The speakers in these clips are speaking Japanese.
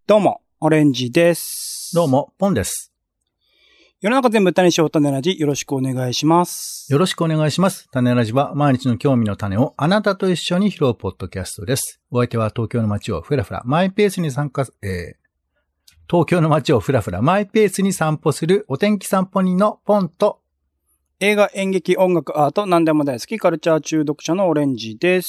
どうも、オレンジです。 どうも、ポンです。 世の中全部種にしよう種ラジ、よろしくお願いします。 よろしくお願いします。種ラジは毎日の興味の種をあなたと一緒に拾うポッドキャストです。お相手は東京の街をふらふらマイペースに東京の街をふらふらマイペースに散歩するお天気散歩人のポンと、 映画、演劇、音楽、アート、何でも大好き、カルチャー中毒者のオレンジです。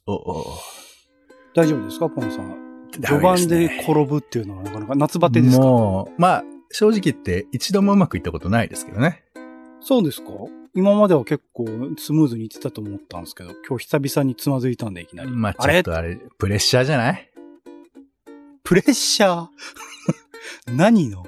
大丈夫ですか、ポンさん。序盤で転ぶっていうのはなかなか夏バテですか？ もう、まあ、正直言って一度もうまくいったことないですけどね。 そうですか？今までは結構スムーズにいってたと思ったんですけど、今日久々につまずいたんでいきなり。 まあ、ちょっとあれ、プレッシャーじゃない？ プレッシャー何の？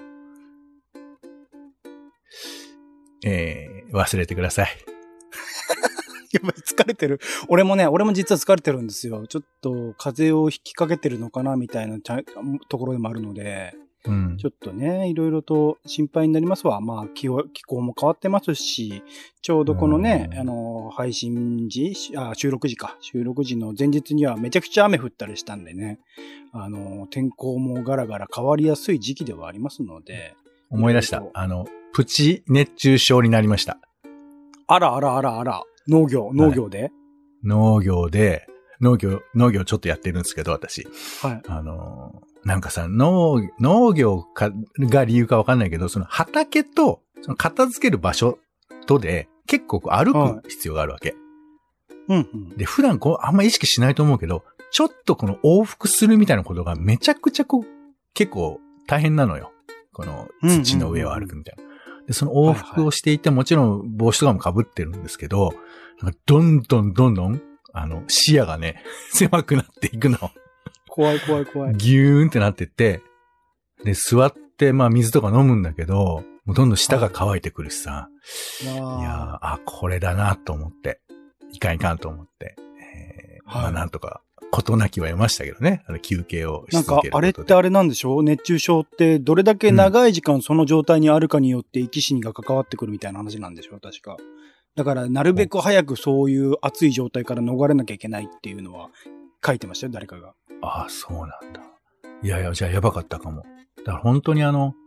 忘れてください。 やっぱり疲れてる。俺も実は疲れてるんですよ。ちょっと風邪をひきかけてるのかなみたいなところでもあるので、ちょっとね、いろいろと心配になりますわ。まあ、気候も変わってますし、ちょうどこのね、配信時、収録時の前日にはめちゃくちゃ雨降ったりしたんでね、天候もガラガラ変わりやすい時期ではありますので。 思い出した。プチ熱中症になりました。 あら。農業で、農業ちょっとやってるんですけど、私。 はい。 なんかさ、農業が理由かわかんないけど、その畑と、その片付ける場所とで、結構歩く必要があるわけ。で、普段あんま意識しないと思うけど、ちょっとこの往復するみたいなことがめちゃくちゃ結構大変なのよ。この土の上を歩くみたいな。で、その往復をしていて、もちろん帽子とかも被ってるんですけど、どんどん、視野がね、狭くなっていくの。 怖い。 ギューンってなってって、で、座って、まあ水とか飲むんだけど、もうどんどん舌が乾いてくるしさ。いやー、これだなと思って。いかんと思って。まあなんとか、事なきは得ましたけどね。休憩をし続けることで。 なんか、あれってあれなんでしょう？熱中症ってどれだけ長い時間その状態にあるかによって生き死にが関わってくるみたいな話なんでしょう？確か。だから、なるべく早くそういう暑い状態から逃れなきゃいけないっていうのは書いてましたよ、誰かが。 ああ、そうなんだ。いや、じゃあやばかったかも。だから本当に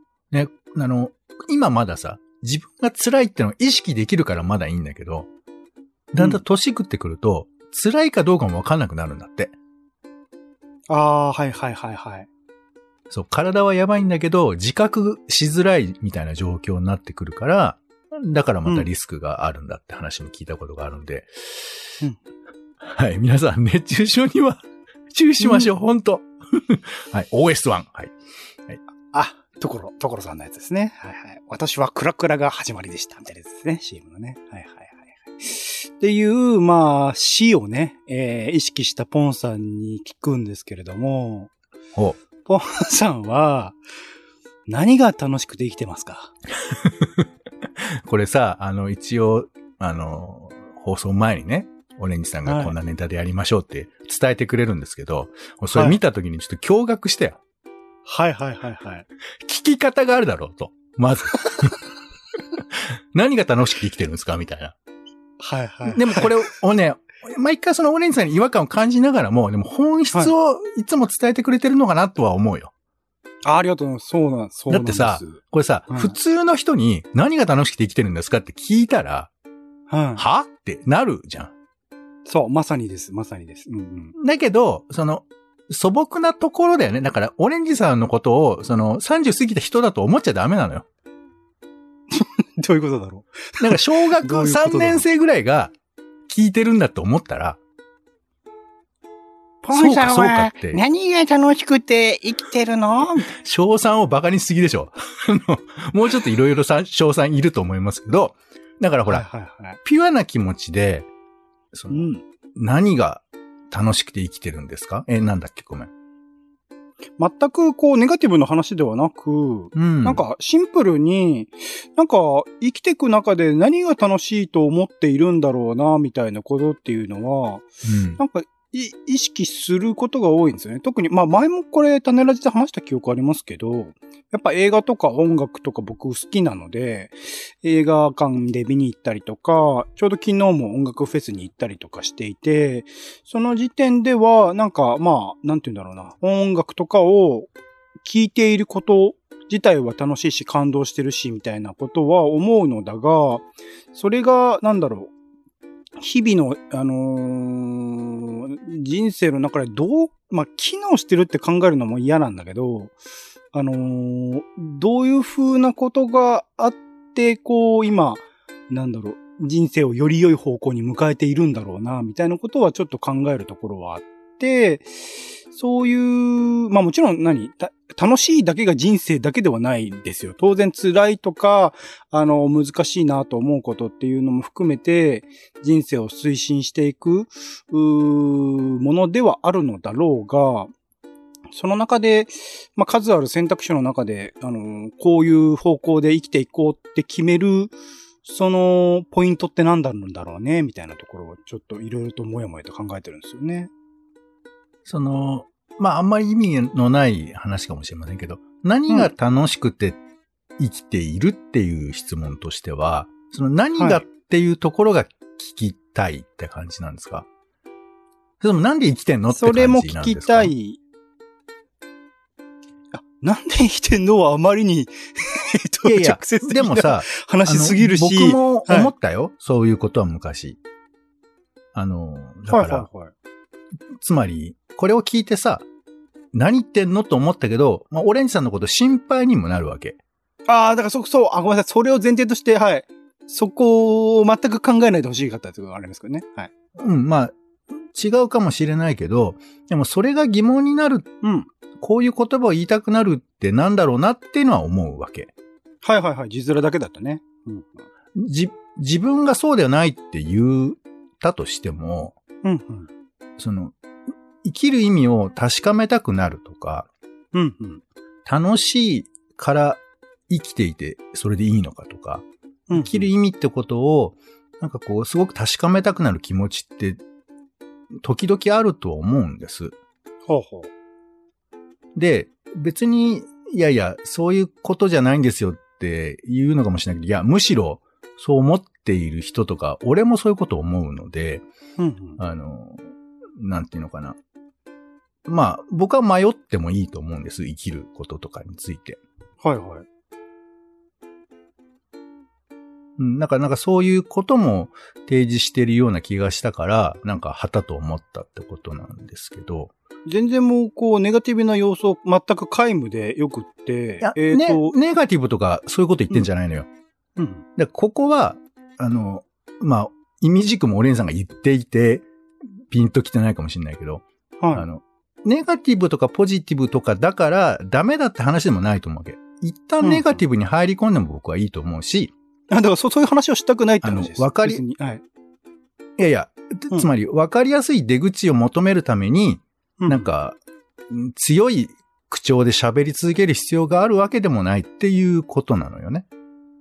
今まださ、自分が辛いってのを意識できるからまだいいんだけど、だんだん年食ってくると、辛いかどうかもわかんなくなるんだって。 はい。 そう、体はやばいんだけど、自覚しづらいみたいな状況になってくるから、だからまたリスクがあるんだって話も聞いたことがあるんで。はい、皆さん熱中症には注意しましょう、本当はい、OS1。はい。 所さんのやつですね。はい。私はクラクラが始まりでした。みたいなやつですね。CM のね。はい。っていう、まあ、死をね、意識したポンさんに聞くんですけれども、ポンさんは、何が楽しくて生きてますか？ これさ、一応、放送前にね、オレンジさんがこんなネタでやりましょうって伝えてくれるんですけど、それ見たときにちょっと驚愕したよ。 はい。 聞き方があるだろうと。まず。何が楽しくて生きてるんですかみたいな。 はい。 でもこれをね、毎回そのオレンジさんに違和感を感じながらも、でも本質をいつも伝えてくれてるのかなとは思うよ。 ありがとうございます。そうなんです。 だってさ、これさ、普通の人に何が楽しくて生きてるんですかって聞いたら、はってなるじゃん。 そう、まさにです。 だけど、素朴なところだよね。だから、オレンジさんのことを、30過ぎた人だと思っちゃダメなのよ。 どういうことだろう。なんか、小学3年生ぐらいが聞いてるんだと思ったら、 ポンさんは何が楽しくて生きてるの？ 小3をバカにしすぎでしょ。もうちょっといろいろ小3いると思いますけど、だからほら、ピュアな気持ちで、何が楽しくて生きてるんですか？なんだっけ？ごめん。 全くネガティブな話ではなく、なんかシンプルに、なんか生きていく中で何が楽しいと思っているんだろうな、みたいなことっていうのは、なんか意識することが多いんですよね。特に、まあ前もこれ種ラジで話した記憶ありますけど、やっぱ映画とか音楽とか僕好きなので、映画館で見に行ったりとか、ちょうど昨日も音楽フェスに行ったりとかしていて、その時点では、なんかまあ、なんて言うんだろうな、音楽とかを聞いていること自体は楽しいし感動してるしみたいなことは思うのだが、それがなんだろう、日々の、人生の中で機能してるって考えるのも嫌なんだけど、どういう風なことがあって、こう、今、なんだろう、人生をより良い方向に迎えているんだろうな、みたいなことはちょっと考えるところはあって、そういう、もちろん楽しいだけが人生だけではないんですよ。当然辛いとか、難しいなと思うことっていうのも含めて、人生を推進していく、ものではあるのだろうが、その中で、数ある選択肢の中で、こういう方向で生きていこうって決める、その、ポイントって何だろうね、みたいなところをちょっといろいろともやもやと考えてるんですよね。 あんまり意味のない話かもしれませんけど、何が楽しくて生きているっていう質問としては、その何がっていうところが聞きたいって感じなんですか？それともなんで生きてんのって感じなんですか？それも聞きたい。 なんで生きてんのはあまりに直接的な話すぎるし。 僕も思ったよ。そういうことは昔。だから、つまり、これを聞いてさ、何言ってんのと思ったけど、オレンジさんのこと心配にもなるわけ。 だからごめんなさい。それを前提として、はい。そこを全く考えないでほしかったというのがありますけどね。はい。 違うかもしれないけど、でもそれが疑問になる。こういう言葉を言いたくなるってなんだろうなっていうのは思うわけ。 はい。字面だけだったね。 自分がそうではないって言ったとしても、生きる意味を確かめたくなるとか、楽しいから生きていてそれでいいのかとか、生きる意味ってことをすごく確かめたくなる気持ちって時々あると思うんです。で、別にそういうことじゃないんですよって言うのかもしれないけど、むしろそう思っている人とか、俺もそういうことを思うので、なんていうのかな。僕は迷ってもいいと思うんです。生きることとかについて。なんかそういうことも提示しているような気がしたから、はたと思ったってことなんですけど。 全然もうネガティブな要素全く皆無でよくって。 ネガティブとかそういうこと言ってんじゃないのよ。でここは、意味軸もオレンさんが言っていて、ピンときてないかもしれないけど、ネガティブとかポジティブとかだからダメだって話でもないと思うわけ。一旦ネガティブに入り込んでも僕はいいと思うし、 だからそういう話をしたくないって話です。 つまり分かりやすい出口を求めるために、強い口調で喋り続ける必要があるわけでもないっていうことなのよね。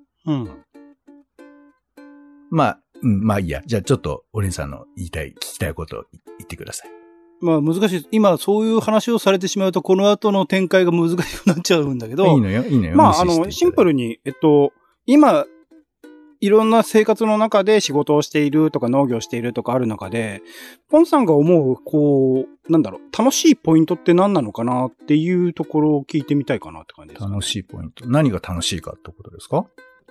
いいや。じゃあちょっと、オレンさんの聞きたいことを言ってください。 難しい。今、そういう話をされてしまうと、この後の展開が難しくなっちゃうんだけど。 いいのよ。 シンプルに、今、いろんな生活の中で仕事をしているとか農業しているとかある中で、ポンさんが思う、楽しいポイントって何なのかなっていうところを聞いてみたいかなって感じですか、 楽しいポイント。何が楽しいかってことですか？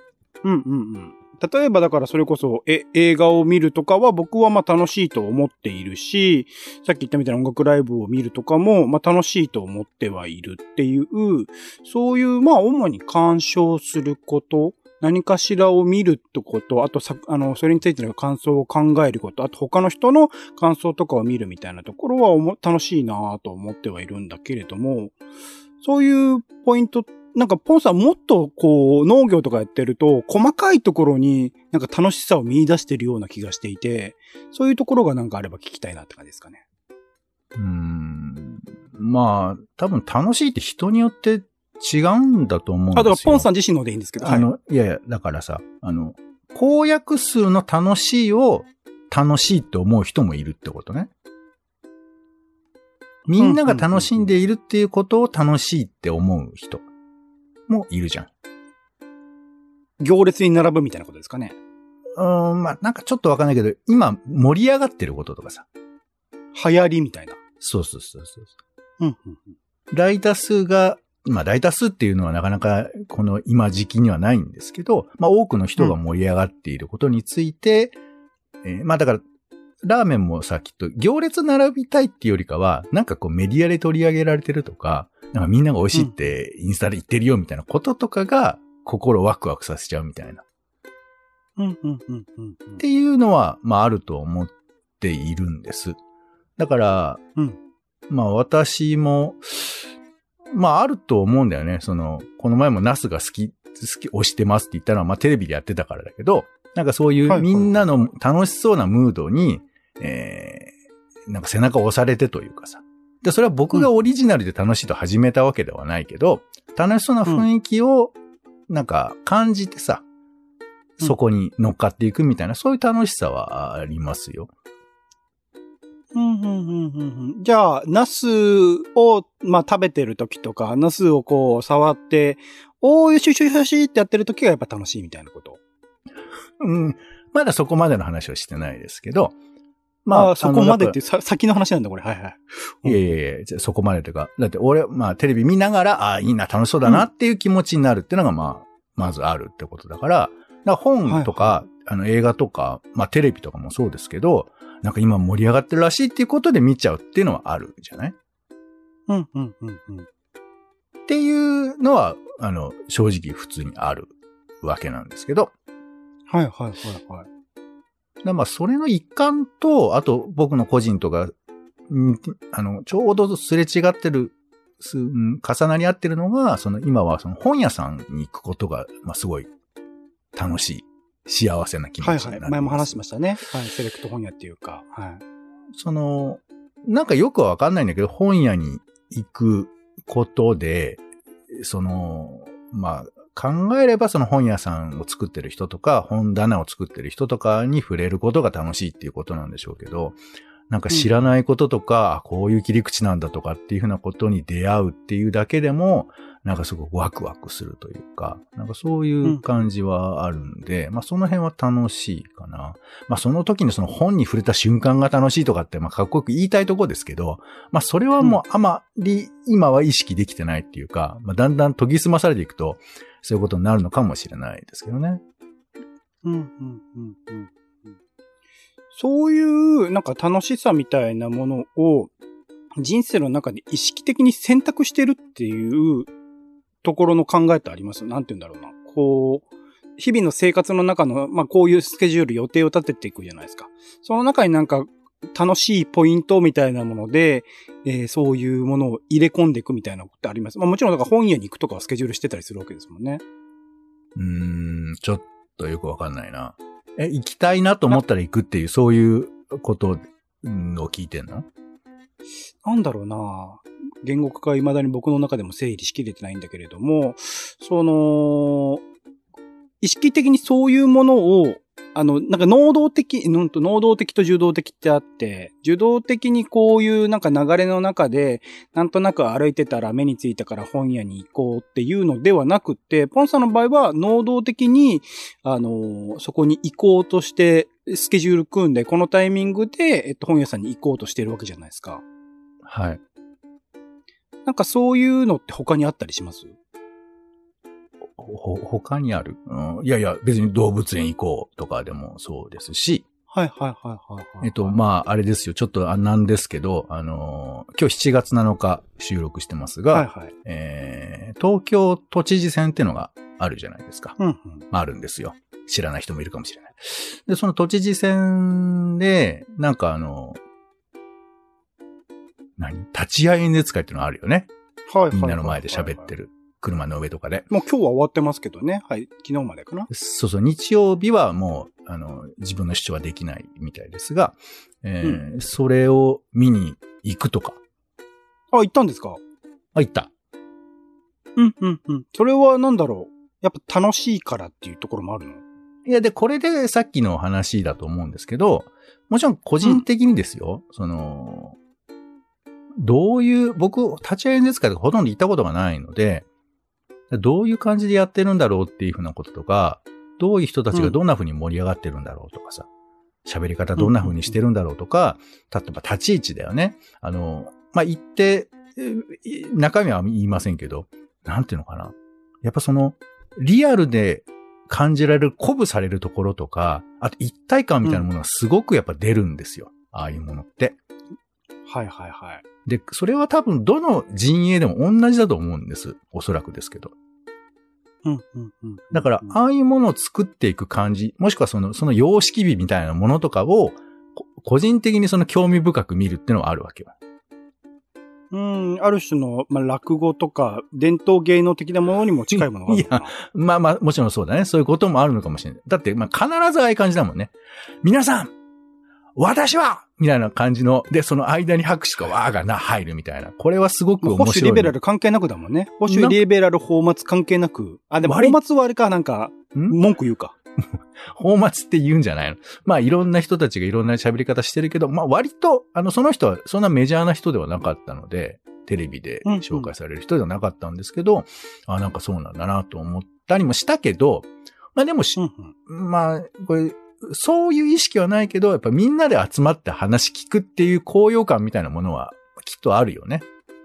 例えばだからそれこそ映画を見るとかは僕は楽しいと思っているし、さっき言ったみたいな音楽ライブを見るとかも楽しいと思ってはいるっていう、そういう主に鑑賞すること、何かしらを見るってこと、あとそれについての感想を考えること、あと他の人の感想とかを見るみたいなところは楽しいなぁと思ってはいるんだけれども、そういうポイント、ポンさんもっと農業とかやってると細かいところに楽しさを見出してるような気がしていて、そういうところがあれば聞きたいなって感じですかね。 多分楽しいって人によって違うんだと思うんですよ。 だからポンさん自身のでいいんですけど。 だからさ、公約数の楽しいを楽しいって思う人もいるってことね。みんなが楽しんでいるっていうことを楽しいって思う人もいるじゃん。 行列に並ぶみたいなことですかね。 ちょっとわかんないけど、今盛り上がってることとかさ。 流行りみたいな。 そう。大多数がまあ大多数っていうのはなかなかこの今時期にはないんですけど、まあ多くの人が盛り上がっていることについて、まあだから、ラーメンもさ、きっと行列並びたいっていうよりかは、なんかこうメディアで取り上げられてるとか、なんかみんなが美味しいってインスタで言ってるよみたいなこととかが心ワクワクさせちゃうみたいな。っていうのは、まああると思っているんです。だから、まあ私も、まああると思うんだよね。この前もナスが好き、推してますって言ったのは、まあテレビでやってたからだけど、なんかそういうみんなの楽しそうなムードに、なんか背中を押されてというかさ。で、それは僕がオリジナルで楽しいと始めたわけではないけど、楽しそうな雰囲気をなんか感じてさ、そこに乗っかっていくみたいな、そういう楽しさはありますよ。 じゃあ、ナスを、まあ、食べてる時とか、ナスをこう、触って、よしよしよしってやってる時がやっぱ楽しいみたいなこと。 まだそこまでの話はしてないですけど。 まあ、そこまでって先の話なんだ、これ。はいはい。 いや、そこまでというか。だって俺、まあ、テレビ見ながら、いいな、楽しそうだなっていう気持ちになるっていうのが、まあ、まずあるってことだから、本とか、映画とか、まあ、テレビとかもそうですけど、なんか今盛り上がってるらしいっていうことで見ちゃうっていうのはあるじゃない？っていうのは、正直普通にあるわけなんですけど。まあ、それの一環と、あと僕の個人とか、ちょうどすれ違ってる、重なり合ってるのが、今は本屋さんに行くことが、まあ、すごい楽しい。幸せな気持ちになります。はいはい。 前も話しましたね。はい。セレクト本屋っていうか。はい。 なんかよくわかんないんだけど、本屋に行くことで、まあ、考えれば本屋さんを作ってる人とか、本棚を作ってる人とかに触れることが楽しいっていうことなんでしょうけど、なんか知らないこととか、こういう切り口なんだとかっていうふうなことに出会うっていうだけでも、なんかすごくワクワクするというか、なんかそういう感じはあるんで、まあその辺は楽しいかな。まあその時に本に触れた瞬間が楽しいとかって、まあかっこよく言いたいとこですけど、まあそれはもうあまり今は意識できてないっていうか、まあだんだん研ぎ澄まされていくと、そういうことになるのかもしれないですけどね。 そういうなんか楽しさみたいなものを人生の中で意識的に選択してるっていうところの考えってあります？なんて言うんだろうな。こう、日々の生活の中の、まあこういうスケジュール予定を立てていくじゃないですか。その中になんか楽しいポイントみたいなもので、そういうものを入れ込んでいくみたいなことってあります？まあもちろんだから本屋に行くとかはスケジュールしてたりするわけですもんね。 ちょっとよくわかんないな。行きたいなと思ったら行くっていう、そういうことを聞いてんの？ なんだろうな。言語化が未だに僕の中でも整理しきれてないんだけれども、意識的にそういうものを、なんか能動的と受動的ってあって、受動的にこういうなんか流れの中で、なんとなく歩いてたら目についたから本屋に行こうっていうのではなくって、ポンさんの場合は能動的に、そこに行こうとして、スケジュール組んで、このタイミングで、本屋さんに行こうとしてるわけじゃないですか。 はい。 なんかそういうのって他にあったりします？ 他にある？いやいや、別に動物園行こうとかでもそうですし。 はい。 まあ、あれですよ。ちょっとなんですけど、今日7月7日収録してますが、東京都知事選っていうのがあるじゃないですか。あるんですよ。知らない人もいるかもしれない。で、その都知事選で、なんか立ち会い演説会っていうのがあるよね。みんなの前で喋ってる。車の上とかで。 もう今日は終わってますけどね。はい。昨日までかな。 そう、日曜日はもう、自分の主張はできないみたいですが、それを見に行くとか。 行ったんですか？ 行った。 それはなんだろう。やっぱ楽しいからっていうところもあるの？ いや、で、これでさっきの話だと思うんですけど、もちろん個人的にですよ、僕、立ち会い演説会とかほとんど行ったことがないので、どういう感じでやってるんだろうっていうふうなこととか、どういう人たちがどんなふうに盛り上がってるんだろうとかさ、喋り方どんなふうにしてるんだろうとか、例えば立ち位置だよね。まあ、言って、中身は言いませんけど、 なんていうのかな。やっぱその、リアルで感じられる、鼓舞されるところとか、あと一体感みたいなものがすごくやっぱ出るんですよ。ああいうものって。 はいはいはい。 で、それは多分どの陣営でも同じだと思うんです。おそらくですけど。だから、ああいうものを作っていく感じ、もしくはその様式美みたいなものとかを、個人的にその興味深く見るっていうのはあるわけよ。 ある種の、落語とか、伝統芸能的なものにも近いものがあるのかな。 いや、もちろんそうだね。そういうこともあるのかもしれない。だって、必ずああいう感じだもんね。皆さん私はみたいな感じの、で、その間に拍手かわーが入るみたいな。これはすごく面白い、ね。 保守リベラル関係なくだもんね。保守リベラル放末関係なく。あ、でも放末はあれか、文句言うか。 放末って言うんじゃないの？いろんな人たちがいろんな喋り方してるけど、割と、その人はそんなメジャーな人ではなかったので、テレビで紹介される人ではなかったんですけど、なんかそうなんだなと思ったりもしたけど、でもこれ、そういう意識はないけど、やっぱみんなで集まって話聞くっていう高揚感みたいなものはきっとあるよね。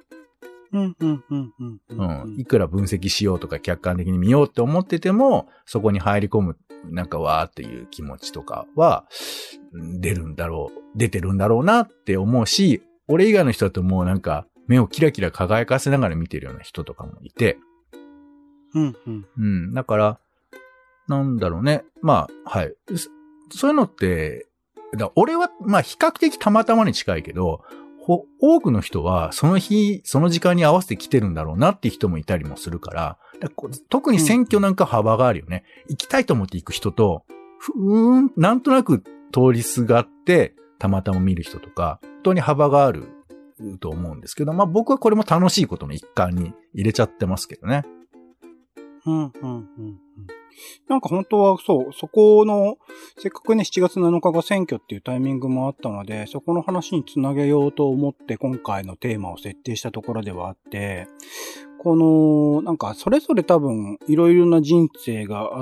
いくら分析しようとか客観的に見ようって思ってても、そこに入り込む、わーっていう気持ちとかは、出てるんだろうなって思うし、俺以外の人だともう目をキラキラ輝かせながら見てるような人とかもいて。だから、なんだろうね。はい。そういうのって、俺は、比較的たまたまに近いけど、多くの人はその日、その時間に合わせて来てるんだろうなっていう人もいたりもするから、特に選挙なんか幅があるよね。行きたいと思って行く人と、なんとなく通りすがって、たまたま見る人とか、本当に幅があると思うんですけど、僕はこれも楽しいことの一環に入れちゃってますけどね。 本当はそこの、せっかくね、7月7日が選挙っていうタイミングもあったので、そこの話につなげようと思って今回のテーマを設定したところではあって、この、それぞれ多分、いろいろな人生があって、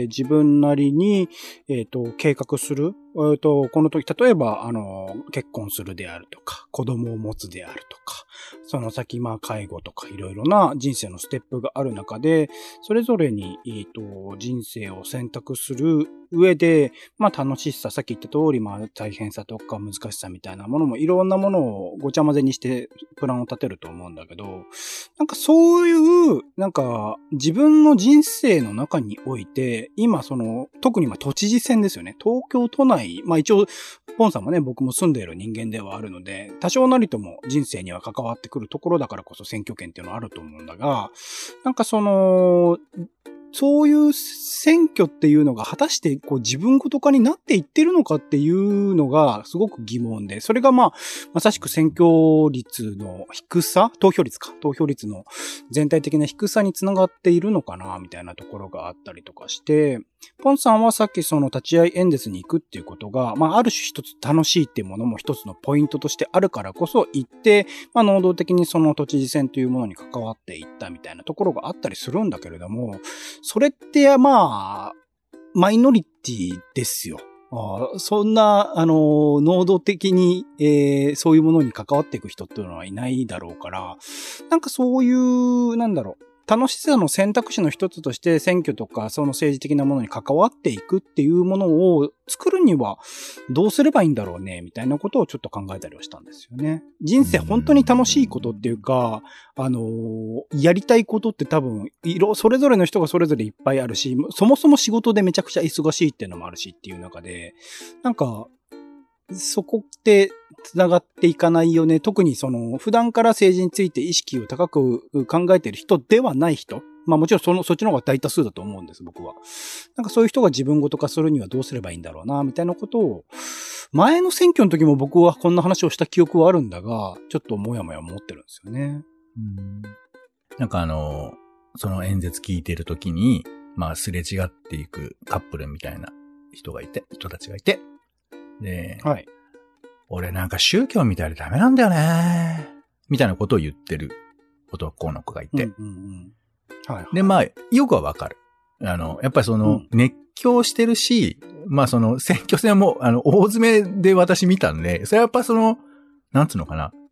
自分なりに、計画する。この時、例えば、結婚するであるとか、子供を持つであるとか、その先、介護とかいろいろな人生のステップがある中で、それぞれに、人生を選択する上で、楽しさ、さっき言った通り、大変さとか難しさみたいなものも、いろんなものをごちゃ混ぜにしてプランを立てると思うんだけど、そういう、自分の人生の中において、今特に都知事選ですよね。東京都内、一応、ポンさんもね、僕も住んでいる人間ではあるので、多少なりとも人生には関わってくるところだからこそ選挙権っていうのはあると思うんだが、そういう選挙っていうのが果たして自分ごと化になっていってるのかっていうのがすごく疑問で、それがまさしく選挙率の低さ、投票率の全体的な低さにつながっているのかなみたいなところがあったりとかして、ポンさんはさっき立ち会い演説に行くっていうことが、ある種一つ楽しいっていうものも一つのポイントとしてあるからこそ行って、能動的に都知事選というものに関わっていったみたいなところがあったりするんだけれども、それってマイノリティですよ。そんな、能動的に、そういうものに関わっていく人っていうのはいないだろうから、そういう、楽しさの選択肢の一つとして選挙とかその政治的なものに関わっていくっていうものを作るにはどうすればいいんだろうねみたいなことをちょっと考えたりはしたんですよね。人生本当に楽しいことっていうか、やりたいことって多分それぞれの人がそれぞれいっぱいあるし、そもそも仕事でめちゃくちゃ忙しいっていうのもあるしっていう中で、そこって繋がっていかないよね。特に普段から政治について意識を高く考えている人ではない人。もちろんそっちの方が大多数だと思うんです、僕は。そういう人が自分ごと化するにはどうすればいいんだろうな、みたいなことを、前の選挙の時も僕はこんな話をした記憶はあるんだが、ちょっともやもや思ってるんですよね。 その演説聞いてる時に、すれ違っていくカップルみたいな人たちがいて、で、はい。俺宗教みたいでダメなんだよね。みたいなことを言ってる男の子がいて。はい。で、よくはわかる。やっぱり熱狂してるし、選挙戦も、大詰めで私見たんで、それはやっぱなんつうのかな。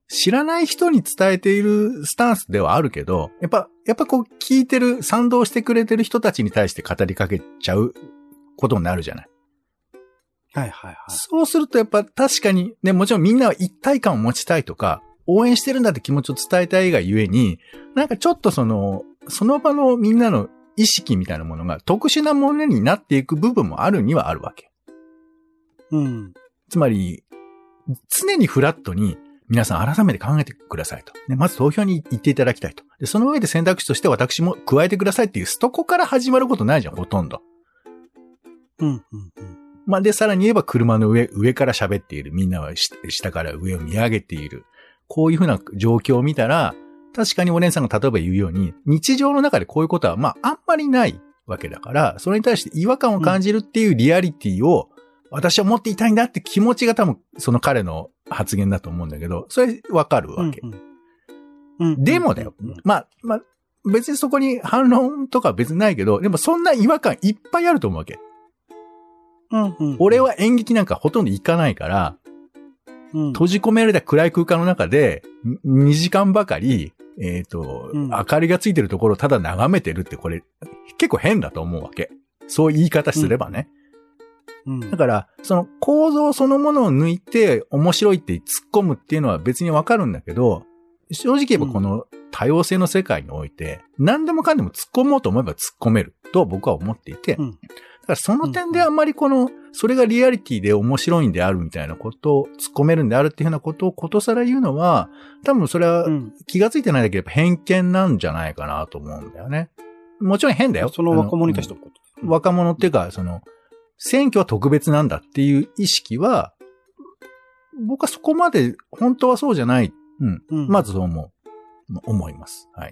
知らない人に伝えているスタンスではあるけど、やっぱこう聞いてる、賛同してくれてる人たちに対して語りかけちゃうことになるじゃない。 はいはいはい。 そうするとやっぱ確かに、ね、もちろんみんなは一体感を持ちたいとか、応援してるんだって気持ちを伝えたいがゆえに、なんかちょっとその場のみんなの意識みたいなものが特殊なものになっていく部分もあるにはあるわけ。 うん。 つまり、常にフラットに皆さん改めて考えてくださいと。でまず投票に行っていただきたいと。で、その上で選択肢として私も加えてくださいっていう、そこから始まることないじゃん、ほとんど。 うんうんうん。 まあ、で、さらに言えば車の上から喋っている。みんなは下から上を見上げている。こういうふうな状況を見たら、確かにお姉さんが例えば言うように、日常の中でこういうことは、まあ、あんまりないわけだから、それに対して違和感を感じるっていうリアリティを、私は持っていたいんだって気持ちが多分、その彼の発言だと思うんだけど、それわかるわけ。でもだよ。まあ、別にそこに反論とか別にないけど、でもそんな違和感いっぱいあると思うわけ。俺は演劇なんかほとんど行かないから、閉じ込められた暗い空間の中で、2時間ばかり、明かりがついてるところをただ眺めてるってこれ、結構変だと思うわけ。そういう言い方すればね。だから、その構造そのものを抜いて面白いって突っ込むっていうのは別にわかるんだけど、正直言えばこの多様性の世界において、何でもかんでも突っ込もうと思えば突っ込めると僕は思っていて、だからその点であんまりそれがリアリティで面白いんであるみたいなことを突っ込めるんであるっていうふうなことをことさら言うのは、多分それは気がついてないだけで偏見なんじゃないかなと思うんだよね。もちろん変だよ。 その若者に対してのこと。 若者っていうか、選挙は特別なんだっていう意識は、僕はそこまで本当はそうじゃない。まずそう思います。はい。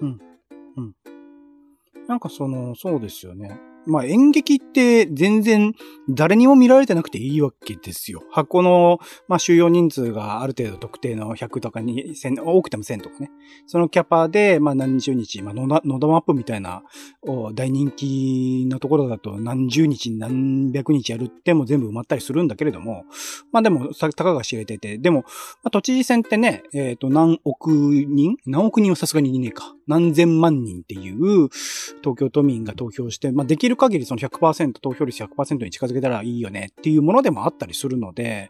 なんかそうですよね。まあ演劇って全然誰にも見られてなくていいわけですよ。箱の、まあ収容人数がある程度特定の100とか1000、多くても1000とかね。そのキャパで、まあ何十日、まあノドマップみたいな大人気のところだと何十日、何百日やるっても全部埋まったりするんだけれども、まあでも、たかが知れてて、でも、まあ、都知事選ってね、何億人はさすがにいねえか。何千万人っていう東京都民が投票して、まあできる限りその 100%、投票率 100% に近づけたらいいよねっていうものでもあったりするので、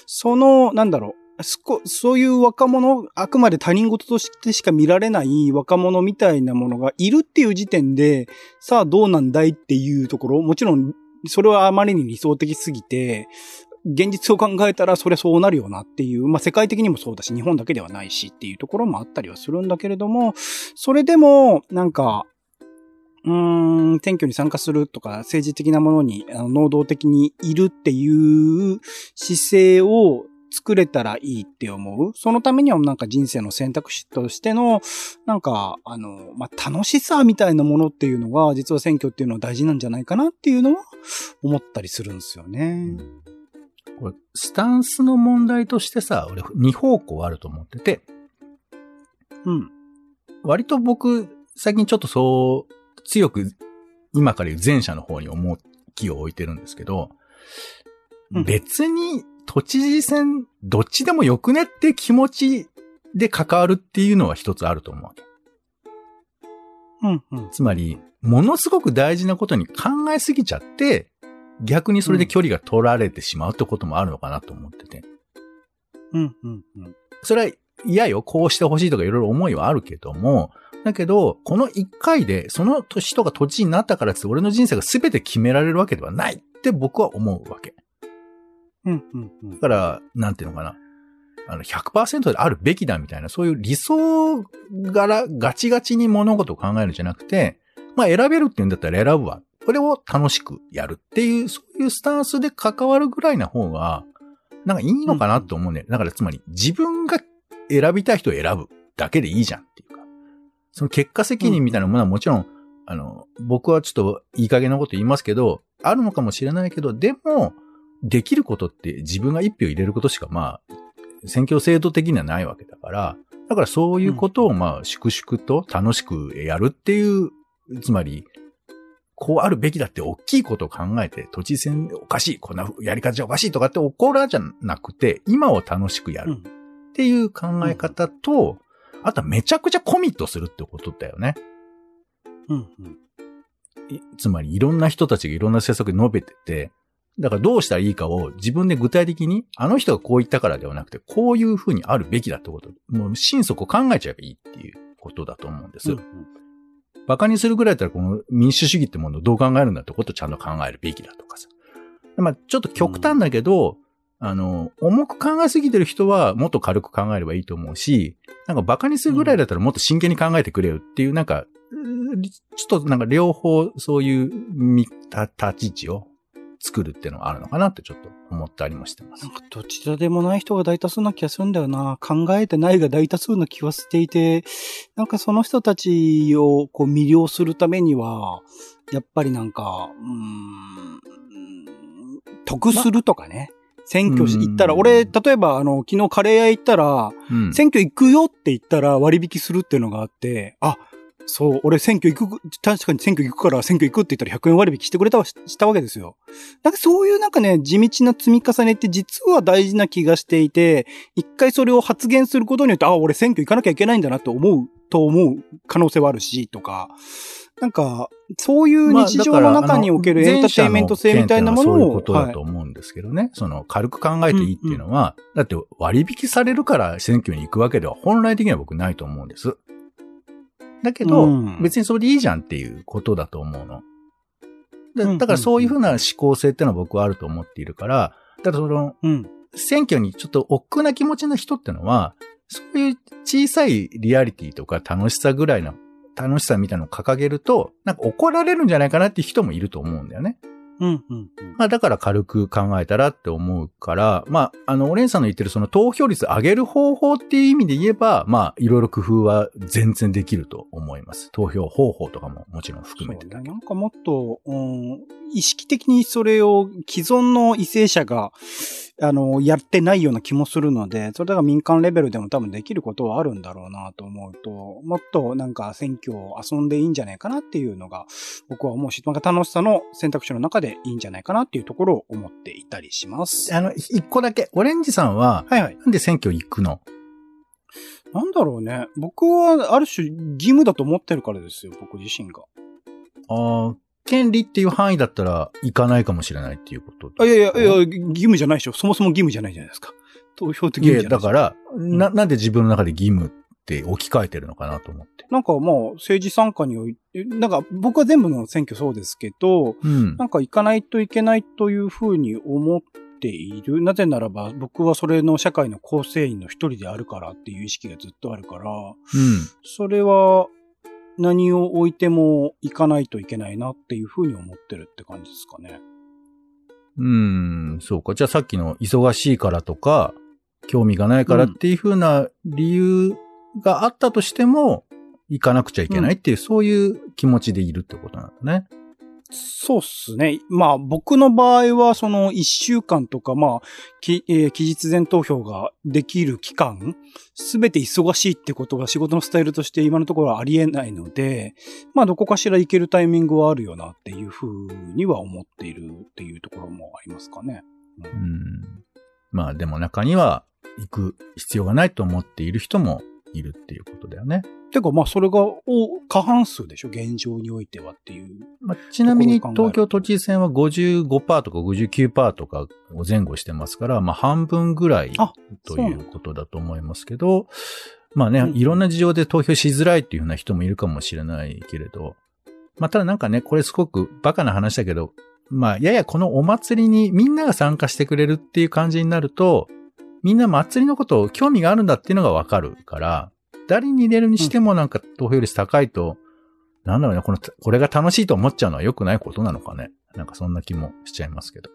そういう若者、あくまで他人事としてしか見られない若者みたいなものがいるっていう時点で、さあどうなんだいっていうところ、もちろんそれはあまりに理想的すぎて、現実を考えたらそりゃそうなるよなっていう、まあ世界的にもそうだし、日本だけではないしっていうところもあったりはするんだけれども、それでも、なんか、選挙に参加するとか、政治的なものに能動的にいるっていう姿勢を作れたらいいって思う。そのためにはなんか人生の選択肢としての、なんか、まあ、楽しさみたいなものっていうのが、実は選挙っていうのは大事なんじゃないかなっていうのは思ったりするんですよね。 これスタンスの問題としてさ、俺2方向あると思ってて。割と僕、最近ちょっとそう強く今から言う前者の方に重きを置いてるんですけど、別に都知事選どっちでもよくねって気持ちで関わるっていうのは一つあると思うわけ。つまり、ものすごく大事なことに考えすぎちゃって、逆にそれで距離が取られてしまうってこともあるのかなと思ってて。それは嫌よ、こうしてほしいとかいろいろ思いはあるけども、だけど、この一回で、その人が都知事になったからって俺の人生が全て決められるわけではないって僕は思うわけ。だから、なんていうのかな。100% であるべきだみたいな、そういう理想柄ガチガチに物事を考えるんじゃなくて、まあ選べるって言うんだったら選ぶわ。これを楽しくやるっていう、そういうスタンスで関わるぐらいな方が、なんかいいのかなと思うんだよ。だからつまり自分が選びたい人を選ぶだけでいいじゃんっていうか。その結果責任みたいなものはもちろん、僕はちょっといい加減なこと言いますけど、あるのかもしれないけど、でも、できることって自分が一票入れることしかまあ、選挙制度的にはないわけだから、だからそういうことをまあ、粛々と楽しくやるっていう、つまり、こうあるべきだって大きいことを考えて、都知事選おかしい、こんなやり方じゃおかしいとかって怒らじゃなくて、今を楽しくやる。 っていう考え方と、あとはめちゃくちゃコミットするってことだよね。 うんうん。 つまりいろんな人たちがいろんな政策述べてて、だからどうしたらいいかを自分で具体的に、あの人がこう言ったからではなくて、こういうふうにあるべきだってこと。もう心底考えちゃえばいいっていうことだと思うんです。バカにするぐらいだったらこの民主主義ってものをどう考えるんだってことをちゃんと考えるべきだとかさ。まあちょっと極端だけど、重く考えすぎてる人はもっと軽く考えればいいと思うし、なんかバカにするぐらいだったらもっと真剣に考えてくれよっていう、なんか、ちょっとなんか両方そういう立ち位置を作るっていうのがあるのかなってちょっと思ったりもしてます。 なんかどちらでもない人が大多数な気がするんだよな。考えてないが大多数な気はしていて、なんかその人たちをこう魅了するためには、やっぱりなんか、得するとかね。選挙行ったら、俺、例えば昨日カレー屋行ったら、選挙行くよって言ったら割引するっていうのがあって、あ、そう、俺確かに選挙行くから選挙行くって言ったら100円割引してくれしたわけですよ。なんかそういうなんかね、地道な積み重ねって実は大事な気がしていて、一回それを発言することによって、あ、俺選挙行かなきゃいけないんだなと思う可能性はあるし、とか、なんか、そういう日常の中におけるエンターテインメント性みたいなものを。 そういうことだと思うんですけどね。その、軽く考えていいっていうのは、だって割引されるから選挙に行くわけでは本来的には僕ないと思うんです。だけど、別にそれでいいじゃんっていうことだと思うの。だからそういうふうな思考性っていうのは僕はあると思っているから、だからその、選挙にちょっと億劫な気持ちの人ってのは、そういう小さいリアリティとか楽しさぐらいの楽しさみたいなのを掲げると、なんか怒られるんじゃないかなっていう人もいると思うんだよね。まあだから軽く考えたらって思うから、まあオレンさんの言ってるその投票率上げる方法っていう意味で言えば、まあいろいろ工夫は全然できると思います。投票方法とかももちろん含めて。 そうね、なんかもっと、意識的にそれを既存の為政者がやってないような気もするので、それが民間レベルでも多分できることはあるんだろうなと思うと、もっとなんか選挙を遊んでいいんじゃないかなっていうのが僕は思うし、なんか楽しさの選択肢の中でいいんじゃないかなっていうところを思っていたりします。 一個だけ、オレンジさんは、なんで選挙行くの？ なんだろうね。僕はある種義務だと思ってるからですよ、僕自身が。 権利っていう範囲だったら行かないかもしれないっていうこといや、義務じゃないでしょ。そもそも義務じゃないじゃないですか。投票って義務じゃないですか。 だから、なんで自分の中で義務って置き換えてるのかなと思って。 なんかもう政治参加において、なんか僕は全部の選挙そうですけど、なんか行かないといけないというふうに思っている。なぜならば僕はそれの社会の構成員の一人であるからっていう意識がずっとあるから、それは、何を置いても行かないといけないなっていうふうに思ってるって感じですかね。 そうか。じゃあさっきの忙しいからとか、興味がないからっていうふうな理由があったとしても、行かなくちゃいけないっていう、そういう気持ちでいるってことなんだね。 そうっすね。まあ僕の場合はその1週間とか期日前投票ができる期間、すべて忙しいってことが仕事のスタイルとして今のところはありえないので、まあどこかしら行けるタイミングはあるよなっていうふうには思っているっていうところもありますかね。 まあでも中には行く必要がないと思っている人もいるっていうことだよね。 てかまあそれが過半数でしょ、現状においてはっていう。 ちなみに東京都知事選は 55% とか 59% とかを前後してますから、まあ半分ぐらいということだと思いますけど、まあね、いろんな事情で投票しづらいっていうふうな人もいるかもしれないけれど、まあただなんかね、これすごくバカな話だけど、まあややこのお祭りにみんなが参加してくれるっていう感じになると、みんな祭りのことを興味があるんだっていうのがわかるから、誰に入れるにしてもなんか投票率高いと、なんだろうね、これが楽しいと思っちゃうのは良くないことなのかね。なんかそんな気もしちゃいますけど。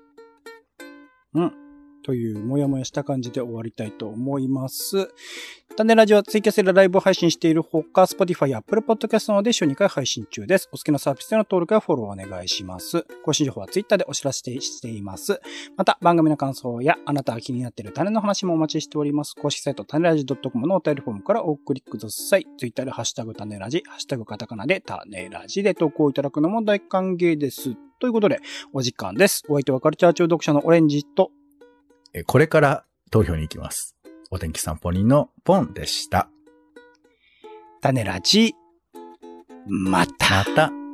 というもやもやした感じで終わりたいと思います。種ラジはツイキャスでライブを配信しているほか、Spotify や Apple Podcast などで週2回配信中です。お好きなサービスでの登録やフォローお願いします。更新情報は Twitter でお知らせしています。また、番組の感想やあなたが気になっている種の話もお待ちしております。公式サイト種ラジ .com のお便りフォームからお送りください。Twitter でハッシュタグ種ラジ、ハッシュタグカタカナで種ラジで投稿いただくのも大歓迎です。ということで、お時間です。お相手はカルチャー中読者のオレンジと、 これから投票に行きます。 お天気散歩人のポンでした。 種ラジ、また。 また。